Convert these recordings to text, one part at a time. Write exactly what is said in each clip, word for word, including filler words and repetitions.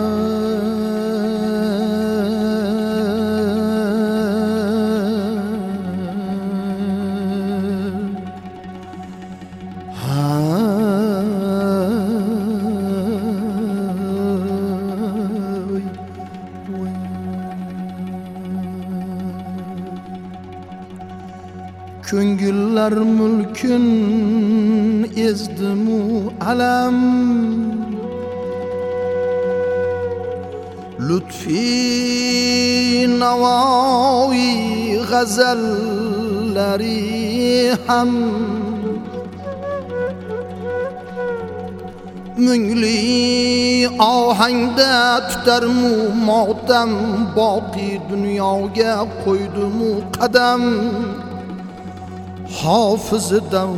Köngüller mülkün ezdimu alam, lütfi navavi gazelleri ham müngli ahangda tutarmu motam, boqi dunyoga qo'ydimu qadam. Hafız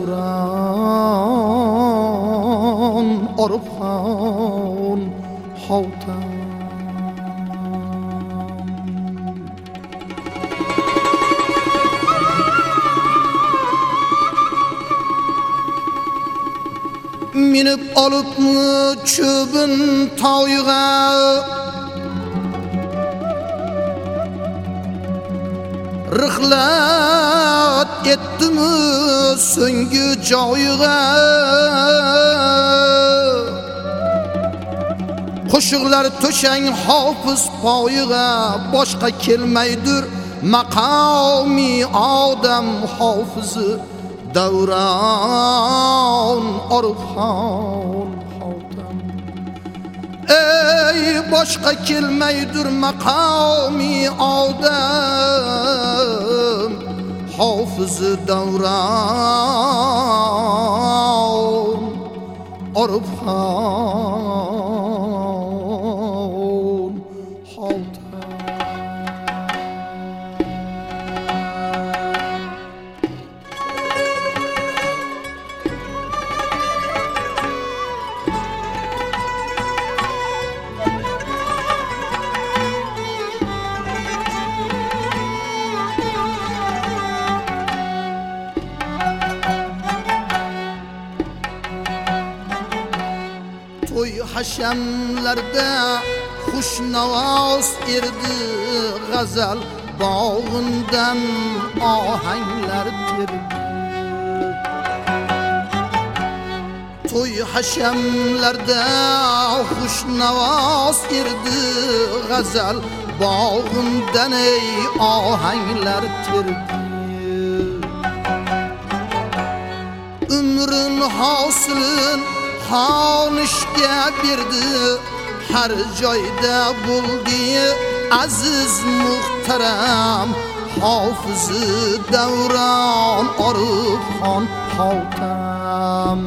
davran Orhan Havtam. Minip alıpmı çöbün tağığa, rıhlat etdimi so'nggi joyiga. Qo'shiqlar to'shang hofiz poyiga, boshqa kelmaydir maqomi odam. Hofizi davron Orhan Havtam. Ey boshqa kelmaydir maqomi odam, Hofizi davron Orhan Havtam. To'y hashamlarda xushnavoz erdi, g'azal bog'indan ohanglar terdi. To'y hashamlarda xushnavoz erdi, g'azal bog'indan ey ohanglar terdi. Umrin hosilin xonishga berdi, har joyda bo'ldi aziz muhtaram. Hofizi davron Orhan Havtam.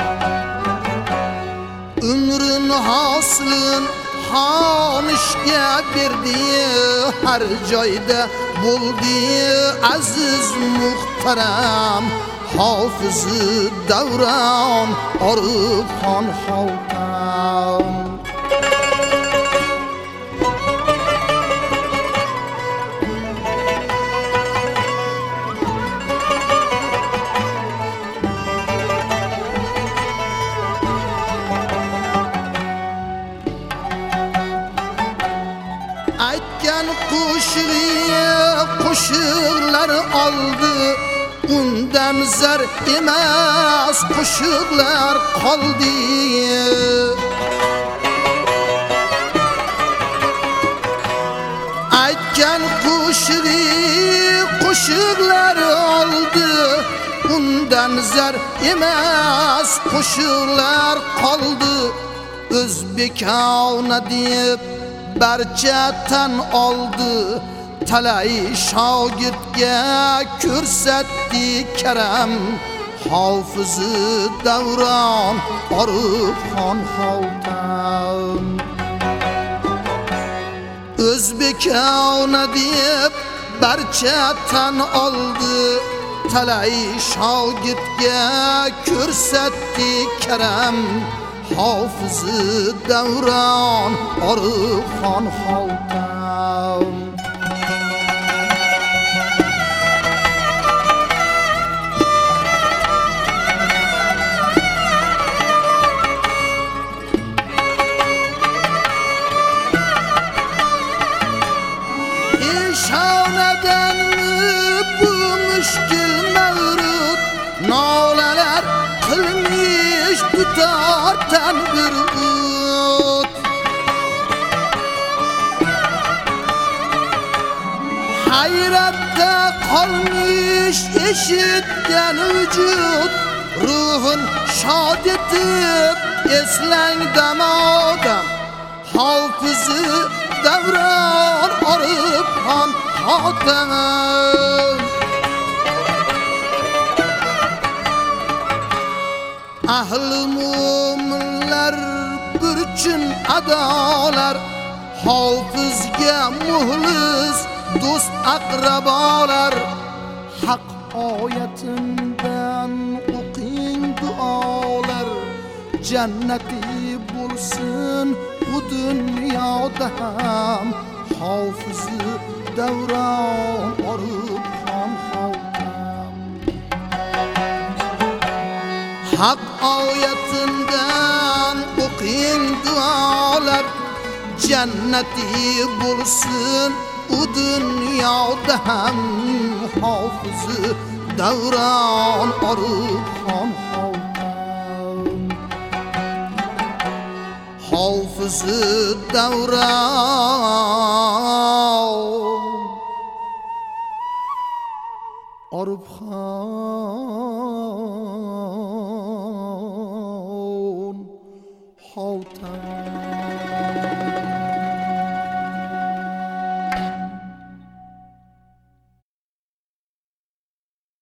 Umrin hosilin xonishga berdi, har joyda bo'ldi aziz muhtaram. Hofizi davron Orhan Havtam. Aytgan qo'shig'i qo'shiqlar oldi, undan zar emas qo'shiqlar qoldi. Aytgan qo'shig'i qo'shiqlar oldi, undan zar emas qo'shiqlar qoldi. O'zbekona deb barcha tan oldi, talay shogirdga ko'rsatdi karam. Hofizi davron Orhan Havtam. O'zbekona deb barcha tan oldi, talay shogirdga ko'rsatdi karam. Hofizi davron Orhan Havtam. mushkil mavrud nolalar qilmish tutar tan bir o't. Hayratda qolmish eshitgan vujud ruhun shod etib eslang damodam hofizi davron orib ham xotam. Ahli mo'minlar burchun adolar hofizga muhlis do'st aqrabolar haq oyatindan o'qing duolar jannati bo'lsin bu dunyoda ham hofizi davron orib ham xotam. Haq oyatindan o'qing duolar jannati bo'lsin u dunyoda ham hofizi davron orib ham xotam. Hofizi davron orib ham xotam.